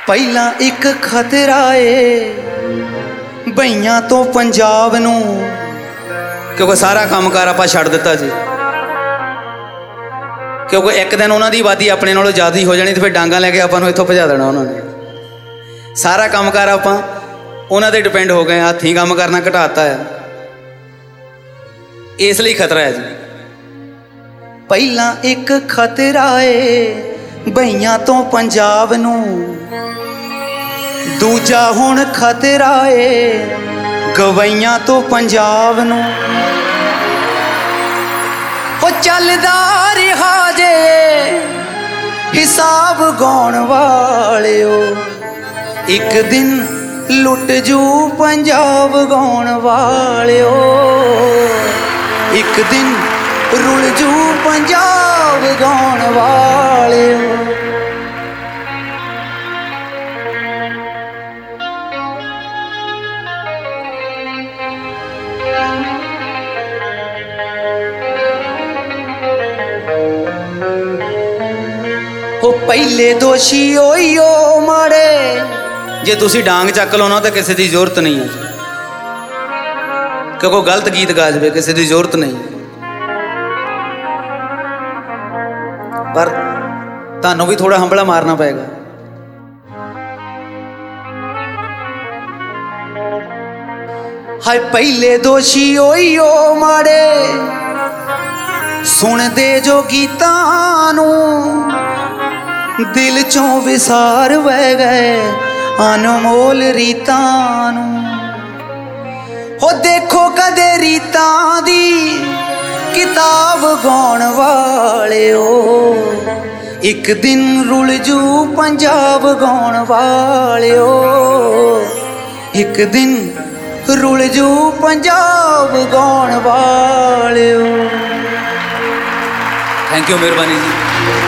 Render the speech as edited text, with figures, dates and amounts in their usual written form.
ਪਹਿਲਾਂ ਇੱਕ ਖਤਰਾ ਏ ਬਈਆਂ ਤੋਂ ਪੰਜਾਬ ਨੂੰ, ਕਿਉਂਕਿ ਸਾਰਾ ਕੰਮਕਾਰ ਆਪਾਂ ਛੱਡ ਦਿੱਤਾ ਸੀ। ਕਿਉਂਕਿ ਇੱਕ ਦਿਨ ਉਹਨਾਂ ਦੀ ਆਬਾਦੀ ਆਪਣੇ ਨਾਲੋਂ ਜ਼ਿਆਦਾ ਹੋ ਜਾਣੀ ਤੇ ਫਿਰ ਡਾਂਗਾ ਲੈ ਕੇ ਆਪਾਂ ਨੂੰ ਇੱਥੋਂ ਭਜਾ ਦੇਣਾ ਉਹਨਾਂ ਨੇ। ਸਾਰਾ ਕੰਮਕਾਰ ਆਪਾਂ ਉਹਨਾਂ 'ਤੇ ਡਿਪੈਂਡ ਹੋ ਗਏ, ਹੱਥੀਂ ਕੰਮ ਕਰਨਾ ਘਟਾਤਾ ਆ, ਇਸ ਲਈ ਖਤਰਾ ਹੈ ਜੀ। ਪਹਿਲਾਂ ਇੱਕ ਖਤਰਾ ਏ ਬਈਆਂ ਤੋਂ ਪੰਜਾਬ ਨੂੰ, ਦੂਜਾ ਹੁਣ ਖਤਰਾ ਏ ਗਵਈਆਂ ਤੋਂ ਪੰਜਾਬ ਨੂੰ। ਉਹ ਚੱਲਦਾ ਰਿਹਾ ਜੇ ਹਿਸਾਬ ਗਾਉਣ ਵਾਲਿਓ, ਇੱਕ ਦਿਨ ਲੁੱਟ ਜੂ ਪੰਜਾਬ ਗਾਉਣ ਵਾਲਿਓ, ਇੱਕ ਦਿਨ ਰੁਲ ਜੂ ਪੰਜਾਬ ਗਾਉਣ ਵਾਲਿਓ। ਉਹ ਪਹਿਲੇ ਦੋਸ਼ੀ ਓਈਓ ਮਾੜੇ, ਜੇ ਤੁਸੀਂ ਡਾਂਗ ਚੱਕ ਲਓ ਨਾ ਤਾਂ ਕਿਸੇ ਦੀ ਜ਼ਰੂਰਤ ਨਹੀਂ ਹੈ, ਕਿਉਂਕਿ ਗਲਤ ਗੀਤ ਗਾ ਜਾਵੇ, ਕਿਸੇ ਦੀ ਜ਼ਰੂਰਤ ਨਹੀਂ। ਪਰ ਤੁਹਾਨੂੰ ਵੀ ਥੋੜਾ ਹੰਭਲਾ ਮਾਰਨਾ ਪਏਗਾ। ਹਾਏ ਪਹਿਲੇ ਦੋਸ਼ੀ ਓਈਓ ਮਾੜੇ, ਸੁਣਦੇ ਜੋ ਗੀਤਾਂ ਨੂੰ ਦਿਲ ਚੋਂ ਵਿਸਾਰ ਵਹਿ ਗਏ ਅਨਮੋਲ ਰੀਤਾਂ ਨੂੰ। ਹੋ ਦੇਖੋ ਕਦੇ ਰੀਤਾਂ ਦੀ ਕਿਤਾਬ ਗਾਉਣ ਵਾਲਿਓ, ਇੱਕ ਦਿਨ ਰੁਲ ਜੂ ਪੰਜਾਬ ਗਾਉਣ ਵਾਲਿਓ, ਇੱਕ ਦਿਨ ਰੁਲ ਜੂ ਪੰਜਾਬ ਗਾਉਣ ਵਾਲਿਓ। ਥੈਂਕ ਯੂ, ਮਿਹਰਬਾਨੀ ਜੀ।